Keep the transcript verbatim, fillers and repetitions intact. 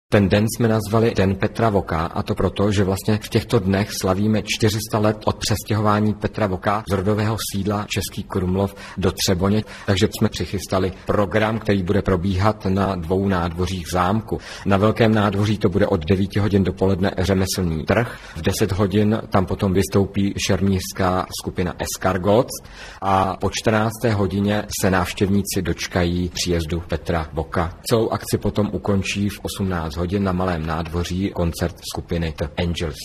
Ten den jsme nazvali Den Petra Voka, a to proto, že vlastně v těchto dnech slavíme čtyři sta let od přestěhování Petra Voka z rodového sídla Český Krumlov do Třeboně, takže jsme přichystali program, který bude probíhat na dvou nádvořích zámku. Na Velkém nádvoří to bude od devíti hodin dopoledne řemeslný trh, v deset hodin tam potom vystoupí šermířská skupina Escargots a po čtrnácté hodině se návštěvníci dočkají příjezdu Petra Voka. Celou akci potom ukončí v osmnáct hodin na Malém nádvoří koncert skupiny The Angels.